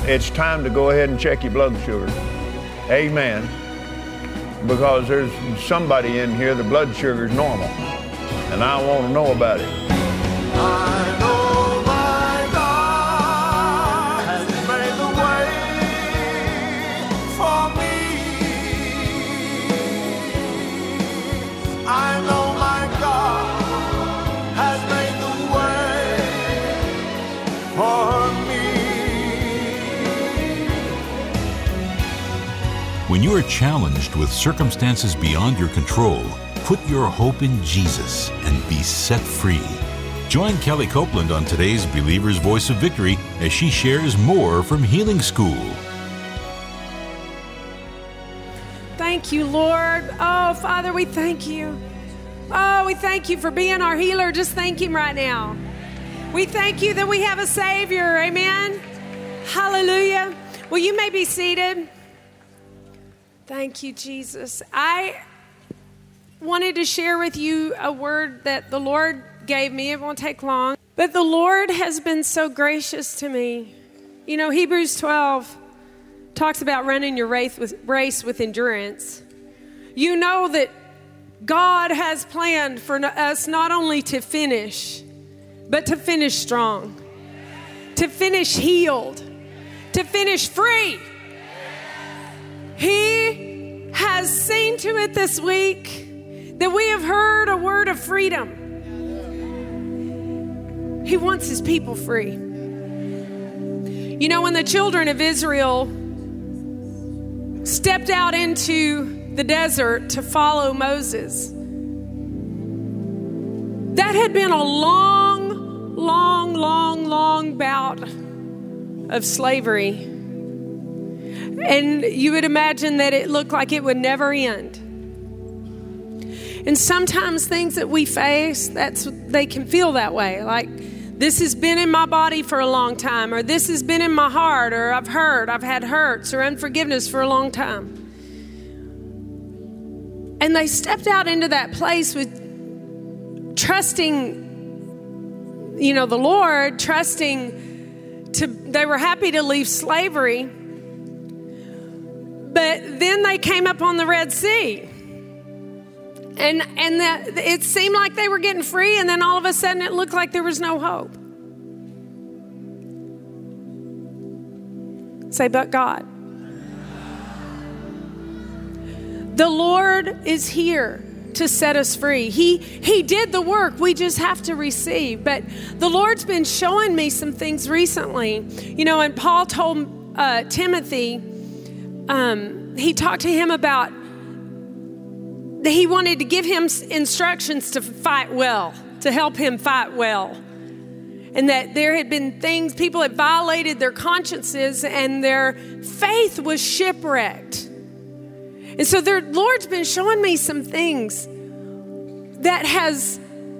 it's time to go ahead and check your blood sugar. Amen. Because there's somebody in here, the blood sugar is normal. And I want to know about it. I know my God has made the way for me. I know my God has made the way for me. When you are challenged with circumstances beyond your control, put your hope in Jesus and be set free. Join Kelly Copeland on today's Believer's Voice of Victory as she shares more from Healing School. Thank you, Lord. Oh, Father, we thank you. Oh, we thank you for being our healer. Just thank Him right now. We thank you that we have a Savior. Amen. Hallelujah. Well, you may be seated. Thank you, Jesus. I wanted to share with you a word that the Lord gave me. It won't take long. But the Lord has been so gracious to me. You know, Hebrews 12 talks about running your race with endurance. You know that God has planned for us not only to finish, but to finish strong, to finish healed, to finish free. He has seen to it this week that we have heard a word of freedom. He wants His people free. You know, when the children of Israel stepped out into the desert to follow Moses, that had been a long bout of slavery. And you would imagine that it looked like it would never end. And sometimes things that we face, they can feel that way. Like, this has been in my body for a long time, or this has been in my heart, or I've had hurts or unforgiveness for a long time. And they stepped out into that place with trusting, you know, the Lord, they were happy to leave slavery. But then they came up on the Red Sea. And it seemed like they were getting free, and then all of a sudden it looked like there was no hope. Say, but God. The Lord is here to set us free. He did the work. We just have to receive. But the Lord's been showing me some things recently. You know, and Paul told Timothy, he talked to him about he wanted to give him instructions to fight well, to help him fight well. And that there had been things, people had violated their consciences and their faith was shipwrecked. And so the Lord's been showing me some things that has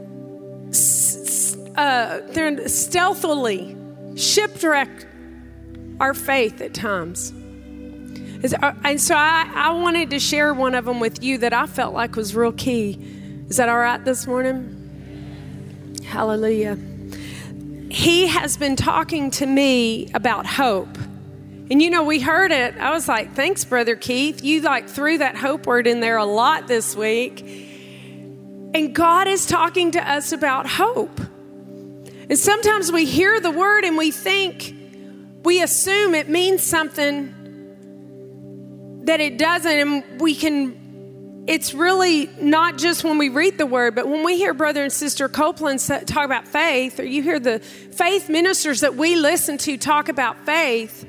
they're stealthily shipwrecked our faith at times. And so I wanted to share one of them with you that I felt like was real key. Is that all right this morning? Hallelujah. He has been talking to me about hope. And you know, we heard it. I was like, thanks, Brother Keith. You threw that hope word in there a lot this week. And God is talking to us about hope. And sometimes we hear the word and we assume it means something that it doesn't, and it's really not just when we read the word, but when we hear Brother and Sister Copeland talk about faith, or you hear the faith ministers that we listen to talk about faith,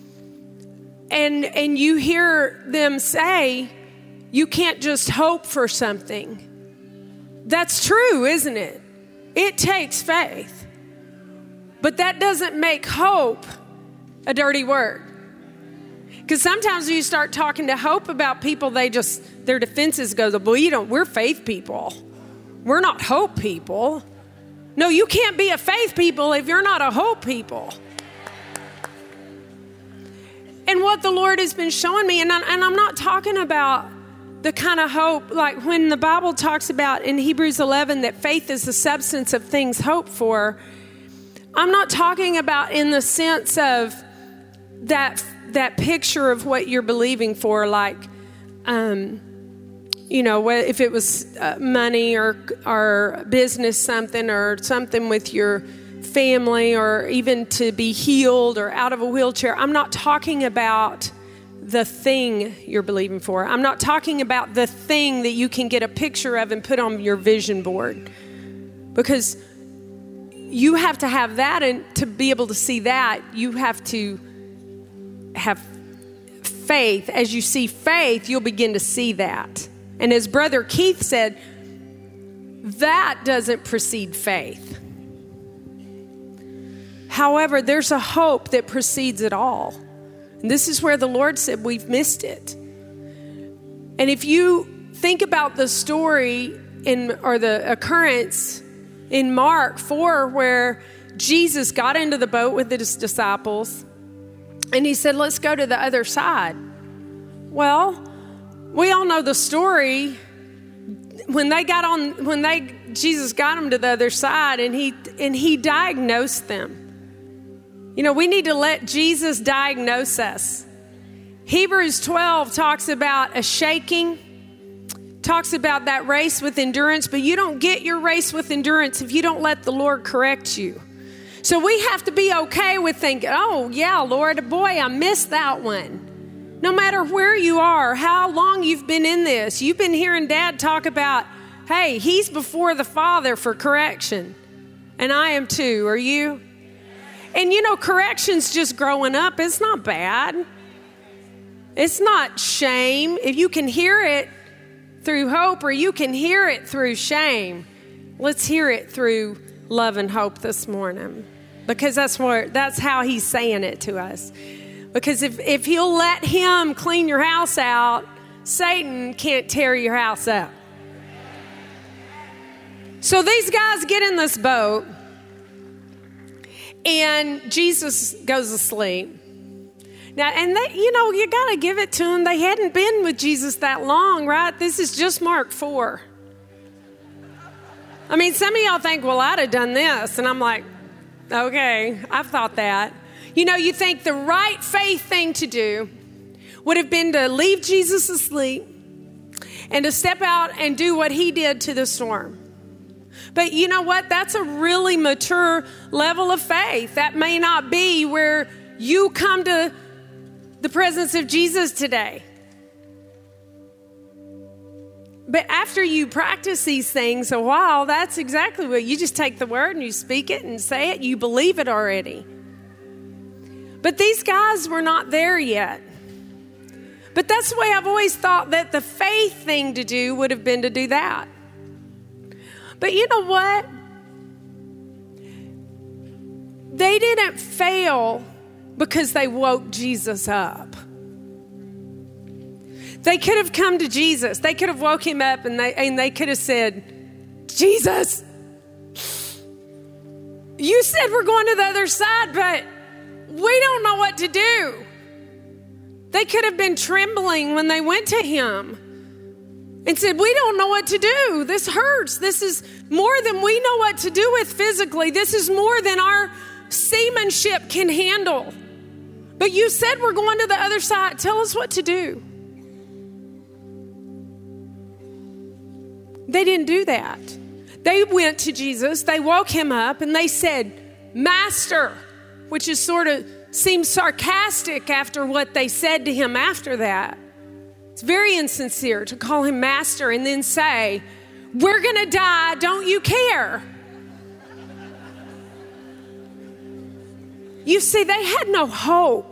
and you hear them say, you can't just hope for something. That's true, isn't it? It takes faith. But that doesn't make hope a dirty word. Because sometimes when you start talking to hope about people, their defenses go, well, we're faith people. We're not hope people. No, you can't be a faith people if you're not a hope people. And what the Lord has been showing me, and I'm not talking about the kind of hope, like when the Bible talks about in Hebrews 11 that faith is the substance of things hoped for, I'm not talking about in the sense of that picture of what you're believing for, like, if it was money or business, something with your family, or even to be healed or out of a wheelchair. I'm not talking about the thing you're believing for. I'm not talking about the thing that you can get a picture of and put on your vision board, because you have to have that, and to be able to see that, you have to have faith. As you see faith, you'll begin to see that. And as Brother Keith said, that doesn't precede faith. However, there's a hope that precedes it all. And this is where the Lord said we've missed it. And if you think about the story or the occurrence in Mark 4, where Jesus got into the boat with his disciples and he said, let's go to the other side. Well, we all know the story. Jesus got them to the other side, and he diagnosed them. We need to let Jesus diagnose us. Hebrews 12 talks about a shaking, talks about that race with endurance, but you don't get your race with endurance if you don't let the Lord correct you. So we have to be okay with thinking, oh yeah, Lord, boy, I missed that one. No matter where you are, how long you've been in this, you've been hearing Dad talk about, hey, he's before the Father for correction. And I am too. Are you? And correction's just growing up. It's not bad. It's not shame. If you can hear it through hope, or you can hear it through shame, let's hear it through love and hope this morning. Because that's how he's saying it to us. Because if he'll let him clean your house out, Satan can't tear your house up. So these guys get in this boat, and Jesus goes to sleep. Now, and they, you got to give it to them. They hadn't been with Jesus that long, right? This is just Mark 4. I mean, some of y'all think, well, I'd have done this. And I'm like, okay, I've thought that. You think the right faith thing to do would have been to leave Jesus asleep and to step out and do what he did to the storm. But you know what? That's a really mature level of faith. That may not be where you come to the presence of Jesus today. But after you practice these things a while, that's exactly what you just take the word and you speak it and say it. You believe it already. But these guys were not there yet. But that's the way I've always thought that the faith thing to do would have been to do that. But you know what? They didn't fail because they woke Jesus up. They could have come to Jesus. They could have woke him up and they could have said, Jesus, you said we're going to the other side, but we don't know what to do. They could have been trembling when they went to him and said, we don't know what to do. This hurts. This is more than we know what to do with physically. This is more than our seamanship can handle. But you said we're going to the other side. Tell us what to do. They didn't do that. They went to Jesus. They woke him up and they said, Master, which is sort of seems sarcastic after what they said to him after that. It's very insincere to call him master and then say, we're going to die. Don't you care? You see, they had no hope.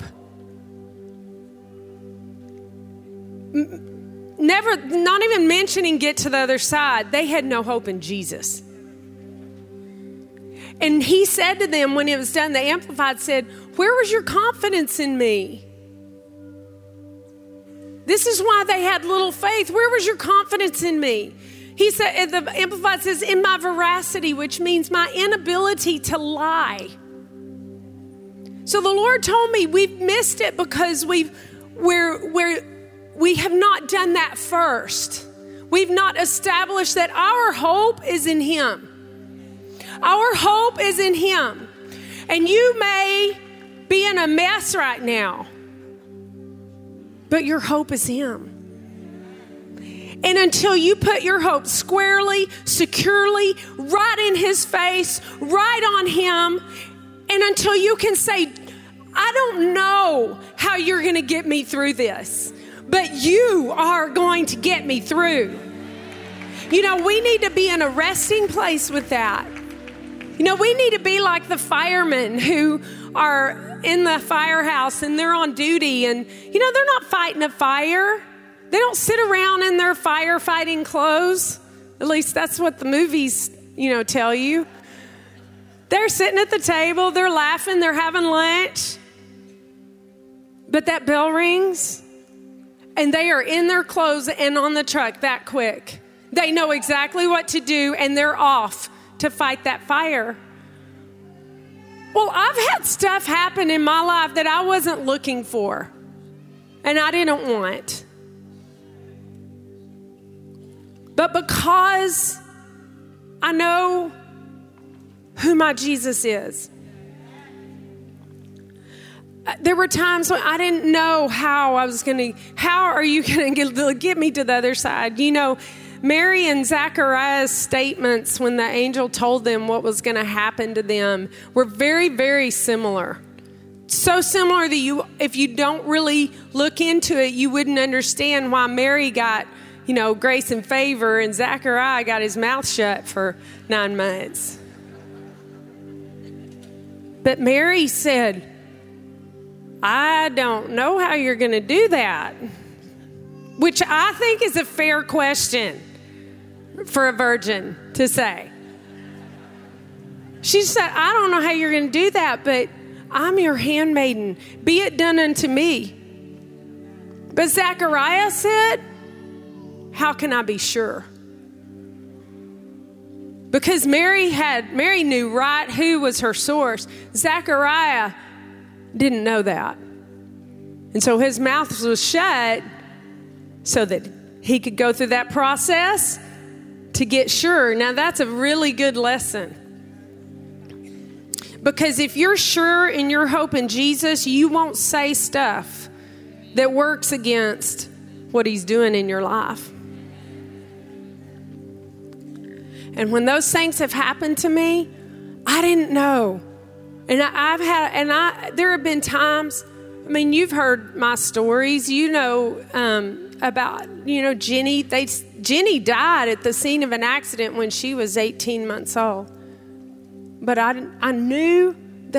Never, not even mentioning get to the other side. They had no hope in Jesus. And he said to them when it was done, the Amplified said, where was your confidence in me? This is why they had little faith. Where was your confidence in me? He said, the Amplified says, in my veracity, which means my inability to lie. So the Lord told me we've missed it because we have not done that first. We've not established that our hope is in him. Our hope is in him. And you may be in a mess right now. But your hope is Him. And until you put your hope squarely, securely, right in His face, right on Him, and until you can say, I don't know how you're going to get me through this, but you are going to get me through. You know, we need to be in a resting place with that. You know, we need to be like the firemen who are in the firehouse and they're on duty and, you know, they're not fighting a fire. They don't sit around in their firefighting clothes. At least that's what the movies, you know, tell you. They're sitting at the table, they're laughing, they're having lunch. But that bell rings and they are in their clothes and on the truck that quick. They know exactly what to do and they're off to fight that fire. Well, I've had stuff happen in my life that I wasn't looking for and I didn't want. But because I know who my Jesus is, there were times when I didn't know how are you going to get me to the other side? You know, Mary and Zachariah's statements when the angel told them what was going to happen to them were very, very similar. So similar that if you don't really look into it, you wouldn't understand why Mary got, you know, grace and favor, and Zachariah got his mouth shut for 9 months. But Mary said, I don't know how you're going to do that, which I think is a fair question for a virgin to say. She said, I don't know how you're going to do that, but I'm your handmaiden. Be it done unto me. But Zachariah said, how can I be sure? Because Mary knew right who was her source. Zachariah didn't know that. And so his mouth was shut so that he could go through that process to get sure. Now that's a really good lesson. Because if you're sure in your hope in Jesus, you won't say stuff that works against what He's doing in your life. And when those things have happened to me, I didn't know. And there have been times, I mean, you've heard my stories, you know, about, you know, Jenny. Jenny died at the scene of an accident when she was 18 months old. But I knew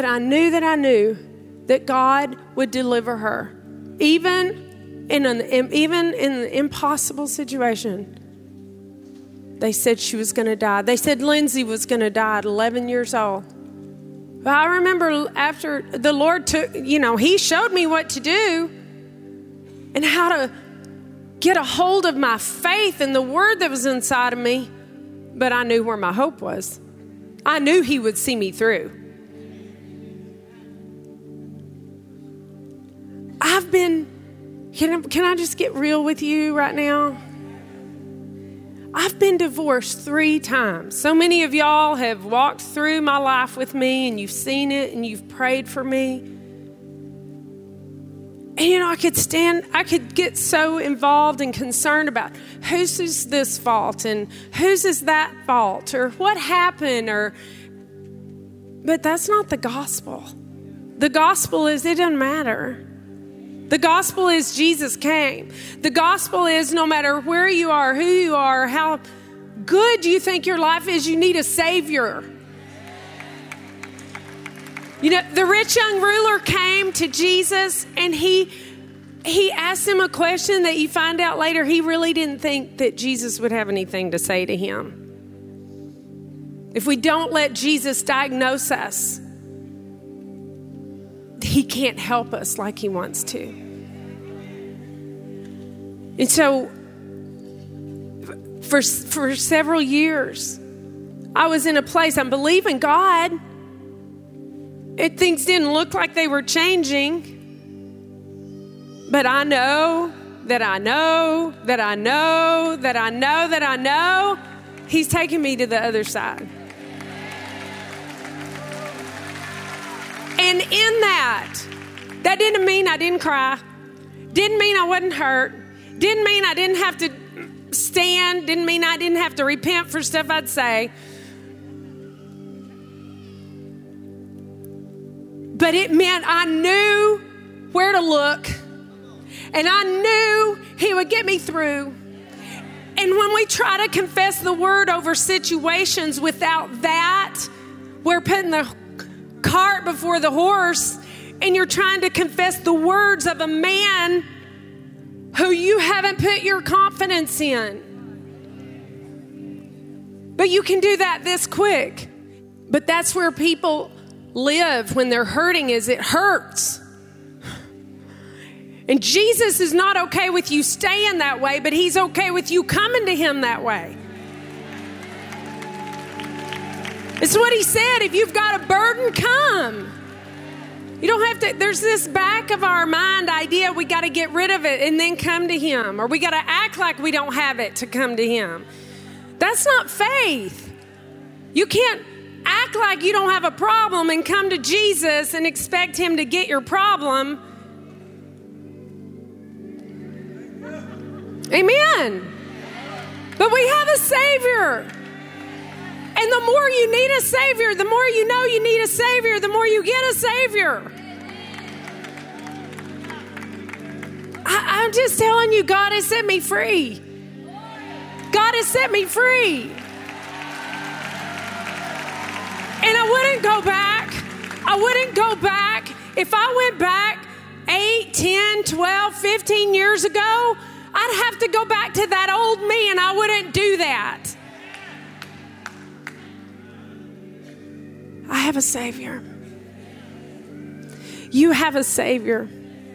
that God would deliver her, even in an impossible situation. They said she was going to die. They said Lindsay was going to die at 11 years old. But I remember after the Lord He showed me what to do and how to get a hold of my faith and the word that was inside of me. But I knew where my hope was. I knew He would see me through. Can I just get real with you right now? I've been divorced 3 times. So many of y'all have walked through my life with me and you've seen it and you've prayed for me. And you know, I could get so involved and concerned about whose is this fault and whose is that fault or what happened but that's not the gospel. The gospel is it doesn't matter. The gospel is Jesus came. The gospel is no matter where you are, who you are, how good you think your life is, you need a Savior. You know, the rich young ruler came to Jesus and he asked him a question that you find out later he really didn't think that Jesus would have anything to say to him. If we don't let Jesus diagnose us, He can't help us like He wants to. And so for several years, I was in a place, I'm believing God. Things didn't look like they were changing. But I know that He's taking me to the other side. And in that didn't mean I didn't cry. Didn't mean I wasn't hurt. Didn't mean I didn't have to stand. Didn't mean I didn't have to repent for stuff I'd say. But it meant I knew where to look. And I knew He would get me through. And when we try to confess the word over situations without that, we're putting the cart before the horse, and you're trying to confess the words of a man who you haven't put your confidence in. But you can do that this quick. But that's where people live when they're hurting, is it hurts. And Jesus is not okay with you staying that way, but He's okay with you coming to Him that way. It's what He said. If you've got a burden, come. You don't have to, there's this back of our mind idea, we got to get rid of it and then come to Him. Or we got to act like we don't have it to come to Him. That's not faith. You can't act like you don't have a problem and come to Jesus and expect Him to get your problem. Amen. But we have a Savior. And the more you need a Savior, the more you know you need a Savior, the more you get a Savior. I'm just telling you, God has set me free. God has set me free. And I wouldn't go back. I wouldn't go back. If I went back 8, 10, 12, 15 years ago, I'd have to go back to that old me, and I wouldn't do that. I have a Savior. You have a Savior.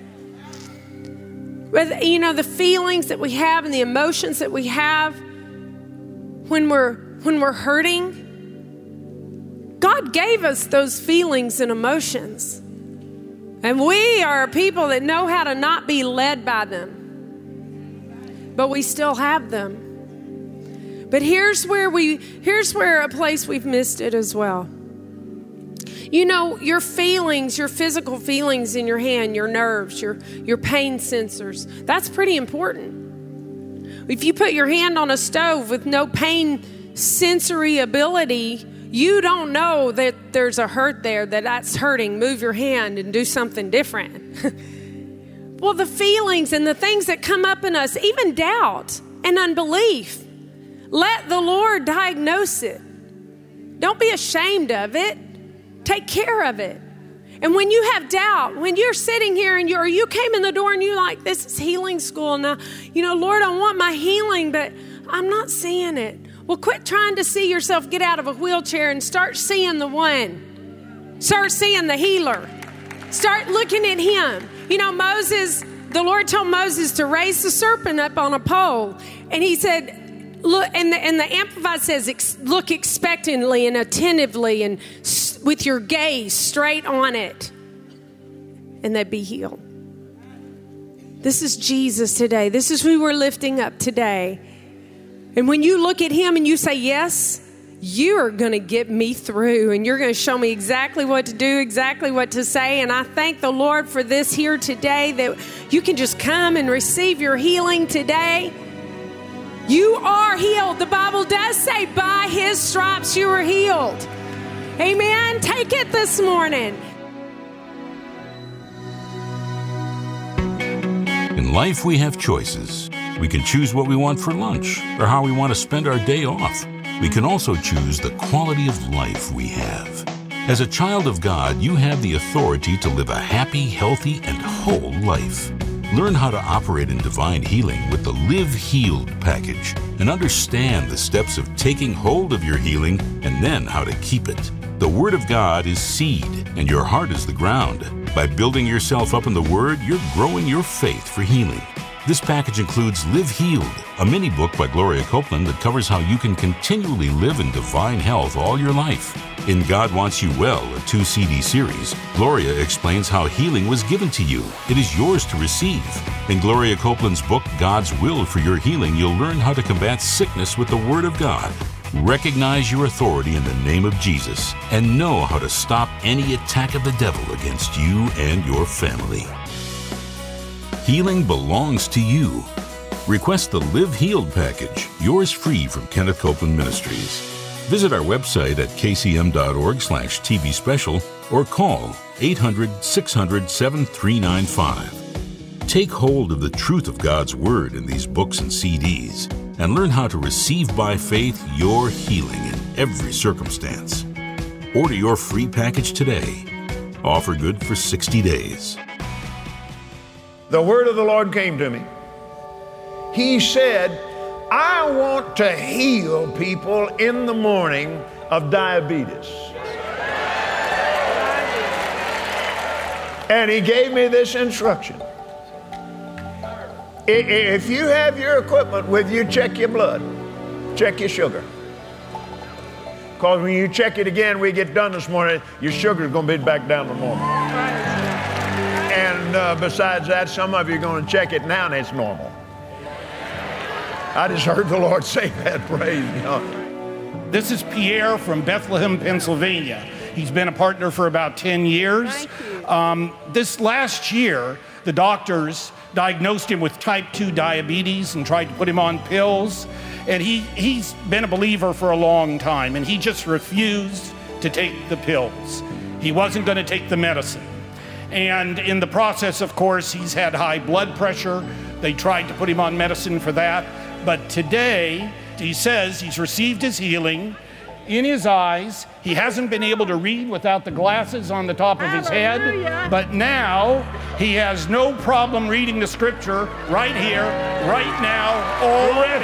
But, you know, the feelings that we have and the emotions that we have when we're hurting, God gave us those feelings and emotions. And we are people that know how to not be led by them. But we still have them. But here's where a place we've missed it as well. You know, your feelings, your physical feelings in your hand, your nerves, your pain sensors, that's pretty important. If you put your hand on a stove with no pain sensory ability, you don't know that there's a hurt there, that's hurting. Move your hand and do something different. Well, the feelings and the things that come up in us, even doubt and unbelief, let the Lord diagnose it. Don't be ashamed of it. Take care of it. And when you have doubt, when you're sitting here and you came in the door and you're like, this is healing school. Now, you know, Lord, I want my healing, but I'm not seeing it. Well, quit trying to see yourself get out of a wheelchair and start seeing the one. Start seeing the healer. Start looking at Him. You know, the Lord told Moses to raise the serpent up on a pole. And He said, look, and the Amplified says, look expectantly and attentively and with your gaze straight on it, and they'd be healed. This is Jesus today. This is who we're lifting up today. And when you look at Him and you say, yes, you are going to get me through, and you're going to show me exactly what to do, exactly what to say. And I thank the Lord for this here today, that you can just come and receive your healing today. You are healed. The Bible does say by His stripes you are healed. Amen. Take it this morning. In life, we have choices. We can choose what we want for lunch or how we want to spend our day off. We can also choose the quality of life we have. As a child of God, you have the authority to live a happy, healthy, and whole life. Learn how to operate in divine healing with the Live Healed package and understand the steps of taking hold of your healing and then how to keep it. The Word of God is seed and your heart is the ground. By building yourself up in the Word, you're growing your faith for healing. This package includes Live Healed, a mini book by Gloria Copeland that covers how you can continually live in divine health all your life. In God Wants You Well, a 2-CD series, Gloria explains how healing was given to you. It is yours to receive. In Gloria Copeland's book, God's Will for Your Healing, you'll learn how to combat sickness with the Word of God. Recognize your authority in the name of Jesus and know how to stop any attack of the devil against you and your family. Healing belongs to you. Request the Live Healed package, yours free from Kenneth Copeland Ministries. Visit our website at kcm.org/TV special or call 800-600-7395. Take hold of the truth of God's Word in these books and CDs and learn how to receive by faith your healing in every circumstance. Order your free package today. Offer good for 60 days. The word of the Lord came to me. He said, I want to heal people in the morning of diabetes. And he gave me this instruction. If you have your equipment with you, check your blood, check your sugar. Because when you check it again, we get done this morning, your sugar's going to be back down to normal. And besides that, some of you are going to check it now and it's normal. I just heard the Lord say that, praise God. This is Pierre from Bethlehem, Pennsylvania. He's been a partner for about 10 years. This last year, the doctors diagnosed him with type 2 diabetes and tried to put him on pills. And he's been a believer for a long time, and he just refused to take the pills. He wasn't going to take the medicine. And in the process, of course, he's had high blood pressure. They tried to put him on medicine for that. But today, he says he's received his healing in his eyes. He hasn't been able to read without the glasses on the top of his head. But now, he has no problem reading the scripture right here, right now, already.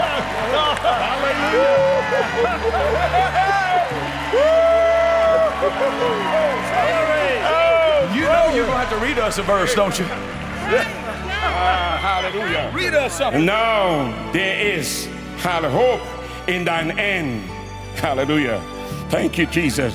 You know you're going to have to read us a verse, don't you? Hallelujah. Read us something. Now there is hope in thine end. Hallelujah. Thank you, Jesus.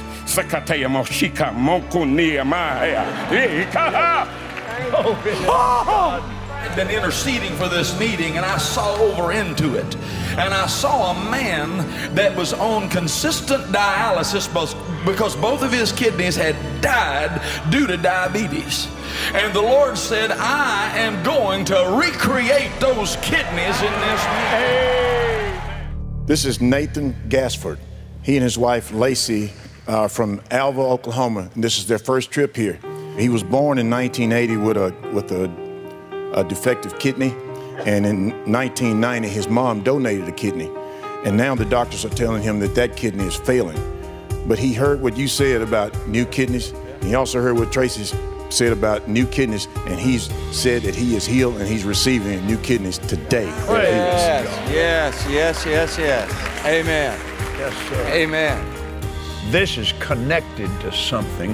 I've been interceding for this meeting, and I saw over into it. And I saw a man that was on consistent dialysis because both of his kidneys had died due to diabetes. And the Lord said, I am going to recreate those kidneys in this man. This is Nathan Gasford. He and his wife, Lacey, are from Alva, Oklahoma. And this is their first trip here. He was born in 1980 with a defective kidney. And in 1990, his mom donated a kidney. And now the doctors are telling him that kidney is failing. But he heard what you said about new kidneys. And he also heard what Tracy said about new kidneys. And he's said that he is healed and he's receiving new kidneys today. Yes. Amen. Yes, sir. Amen. This is connected to something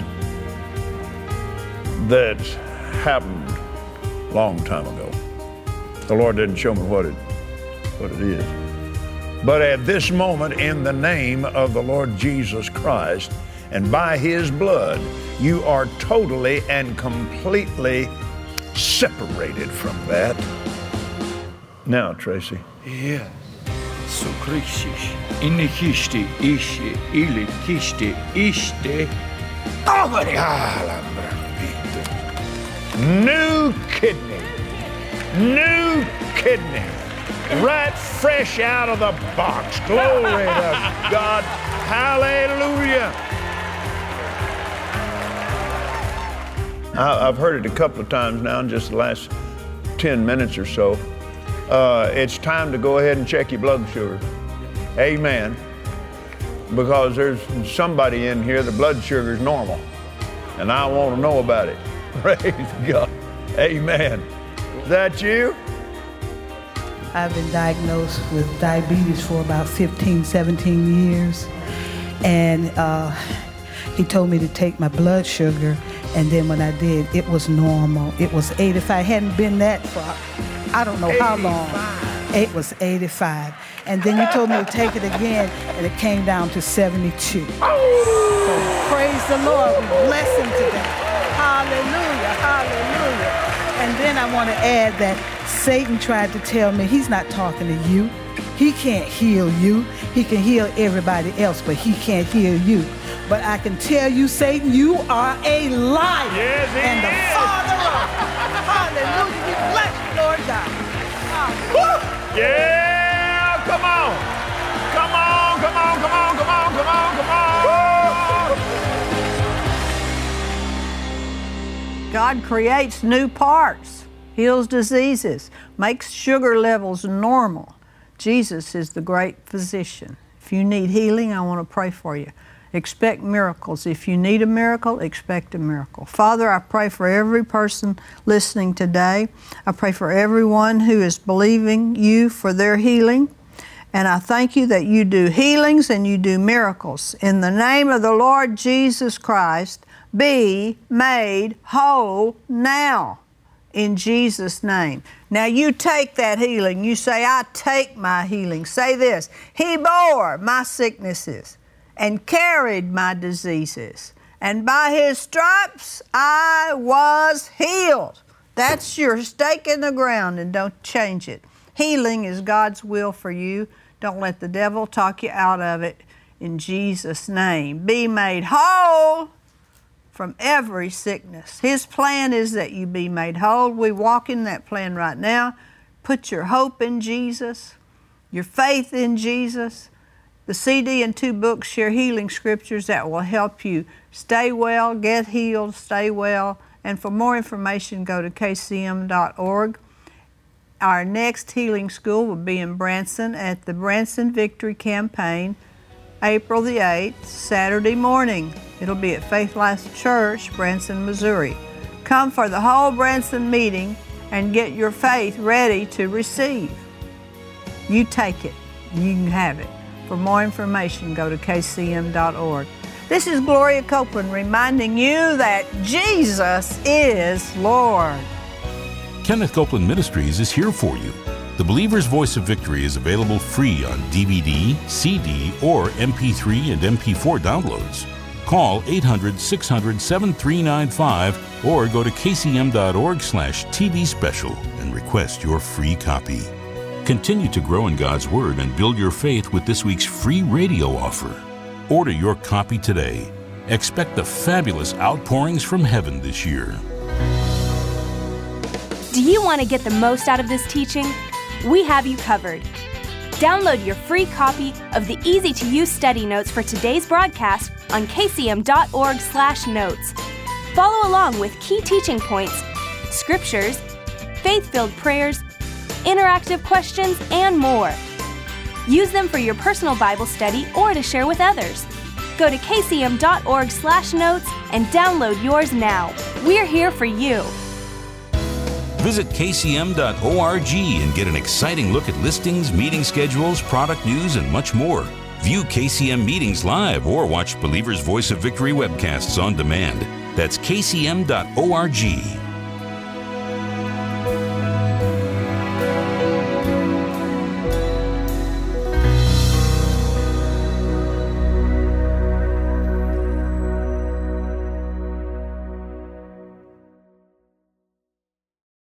that happened a long time ago. The Lord didn't show me what it is. But at this moment, in the name of the Lord Jesus Christ, and by His blood, you are totally and completely separated from that. Now, Tracy. Yeah. So Christisch, innikisti, ishi, ilikisti, ishte. New kidney. New kidney. Right fresh out of the box. Glory to God. Hallelujah. I've heard it a couple of times now in just the last 10 minutes or so. It's time to go ahead and check your blood sugar. Amen. Because there's somebody in here, the blood sugar is normal. And I want to know about it. Praise God. Amen. Is that you? I've been diagnosed with diabetes for about 15, 17 years. And he told me to take my blood sugar. And then when I did, it was normal. It was 85. It hadn't been that for I don't know 85. How long. It was 85. And then you told me to take it again, and it came down to 72. So praise the Lord. We bless Him today. Hallelujah, hallelujah. And then I want to add that Satan tried to tell me he's not talking to you. He can't heal you. He can heal everybody else, but he can't heal you. But I can tell you, Satan, you are a liar. Yes, he and the is. father of it. Hallelujah. We bless you, Lord God. Yeah, come on. Come on, come on, come on, come on, come on, come on. God creates new parts, heals diseases, makes sugar levels normal. Jesus is the great physician. If you need healing, I want to pray for you. Expect miracles. If you need a miracle, expect a miracle. Father, I pray for every person listening today. I pray for everyone who is believing you for their healing. And I thank you that you do healings and you do miracles. In the name of the Lord Jesus Christ, be made whole now. In Jesus' name. Now you take that healing. You say, I take my healing. Say this, He bore my sicknesses and carried my diseases, and by His stripes I was healed. That's your stake in the ground, and don't change it. Healing is God's will for you. Don't let the devil talk you out of it. In Jesus' name, be made whole from every sickness. His plan is that you be made whole. We walk in that plan right now. Put your hope in Jesus, your faith in Jesus. The CD and 2 books share healing scriptures that will help you stay well, get healed, stay well. And for more information, go to kcm.org. Our next healing school will be in Branson at the Branson Victory Campaign, April the 8th, Saturday morning. It'll be at Faith Life Church, Branson, Missouri. Come for the whole Branson meeting and get your faith ready to receive. You take it. You can have it. For more information, go to kcm.org. This is Gloria Copeland reminding you that Jesus is Lord. Kenneth Copeland Ministries is here for you. The Believer's Voice of Victory is available free on DVD, CD, or MP3 and MP4 downloads. Call 800-600-7395 or go to kcm.org/TV special and request your free copy. Continue to grow in God's Word and build your faith with this week's free radio offer. Order your copy today. Expect the fabulous outpourings from heaven this year. Do you want to get the most out of this teaching? We have you covered. Download your free copy of the easy-to-use study notes for today's broadcast on kcm.org/notes. Follow along with key teaching points, scriptures, faith-filled prayers, interactive questions, and more. Use them for your personal Bible study or to share with others. Go to kcm.org/notes and download yours now. We're here for you. Visit kcm.org and get an exciting look at listings, meeting schedules, product news, and much more. View KCM meetings live or watch Believer's Voice of Victory webcasts on demand. That's kcm.org.